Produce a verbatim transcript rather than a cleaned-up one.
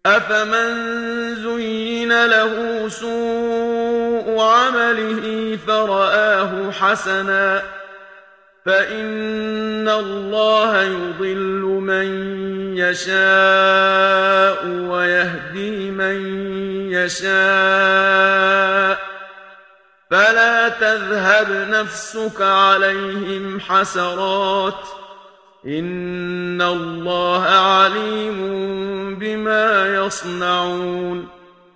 أفمن زين له سوء عمله فرآه حسنا فإن الله يضل من يشاء ويهدي من يشاء فلا تذهب نفسك عليهم حسرات إن الله عليم بما يصنعون